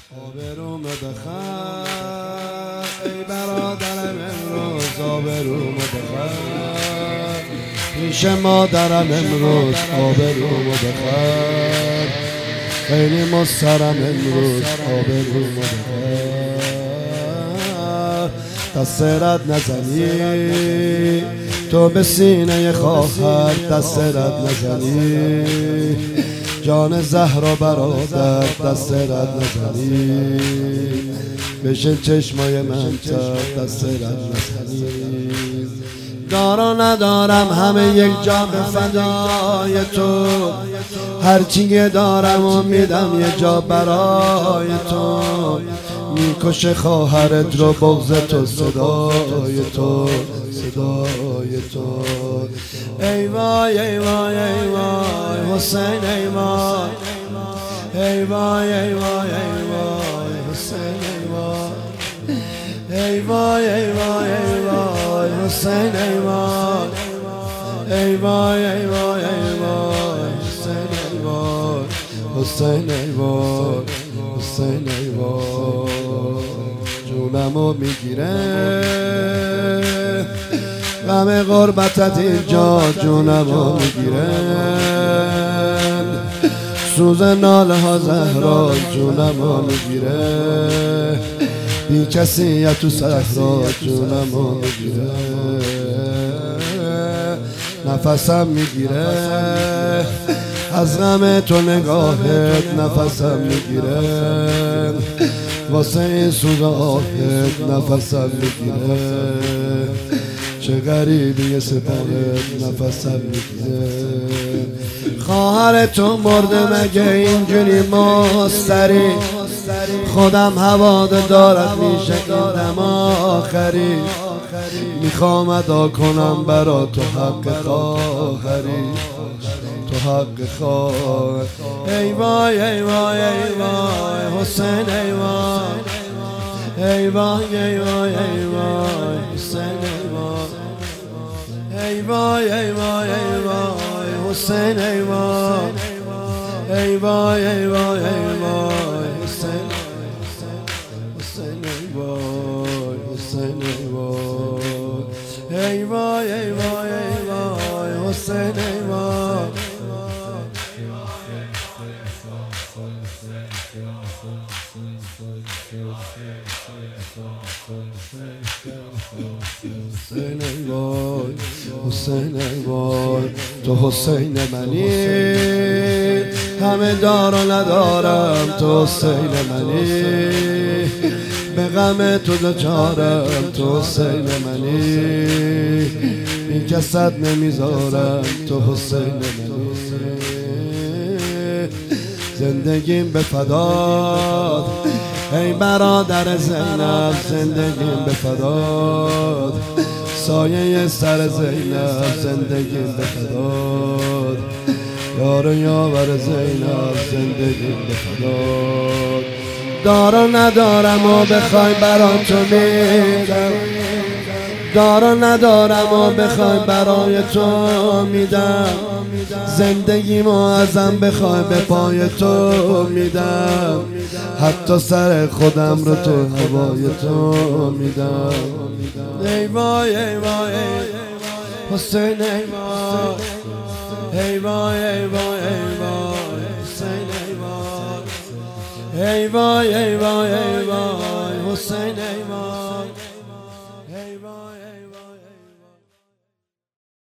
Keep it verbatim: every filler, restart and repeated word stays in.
آبرومو بخر ای برادرم امروز، آبرومو بخر پیش مادرم امروز، آبرومو بخر خیلی مضطرم امروز، آبرومو بخر. دست رد نزنی تو به سینه خواهر، دست رد نزنی جان زهرا برادر، دست رد نزنی بشه چشمای من تر، دست رد نزنی. دارا ندارم همه یک جا به فدای تو، هرچی دارم و میدم یه جا برای تو. میکشه خواهرت رو بغض تو، صدای تو، صدای تو. ای وای ای وای ای وای حسین، ای وای ای وای ای وای ای وای حسین، ای وای ای وای ای وای ای وای حسین، ای وای ای وای ای وای ای وای حسین، ای وای حسین، ای وای حسین، ای وای. جونمو میگیره غم غربتت اینجا، جونمو میگیره سوز ناله ها زهرا، جونمو میگیره بی کسیت تو صحرا، جونمو میگیره نفسم میگیره از غم تو نگاهت، نفسم میگیره واسه این سوز آهت، نفسم میگیره چه غریبی سپاهت، نفسم میگیره. خواهر تو مرده مگه اینجوری مستری، خودم هواد دارد میشه این دم آخری. میخوام ادا کنم برا تو حق خواهری، تو حق خواهر. ای وای ای وای ای وای حسین، ای وای ای وای ای وای ای وای حسین، ای وای ای وای ای وای ای وای حسین، ای وای ای وای ای وای ای وای حسین، حسین، ای وای حسین، ای وای ای وای ای وای ای وای حسین، ای وای. حسین، ای وای حسین، ای وای تو حسین منی، همه دار و ندارم تو حسین منی. به غم تو دچارم تو حسین منی، این کست نمیذارم تو حسین منی. زندگیم به فداد ای برادر زینب، زندگیم به فداد سایه سر زینب، زندگیم به فداد یار یاور زینب، زندگیم به فداد. دارا ندارم و بخوای برا تو میدم، دارا ندارم و بخوای برای تو میدم. زندگیمو ازم بخوای به پای تو میدم، حتی سر خودم رو تو هوای تو میدم. ای وای ای وای حسین، ای وای ای وای ای وای ای وای حسین، ای وای ای وای ای وای ای وای حسین، ای وای ای وای ای وای.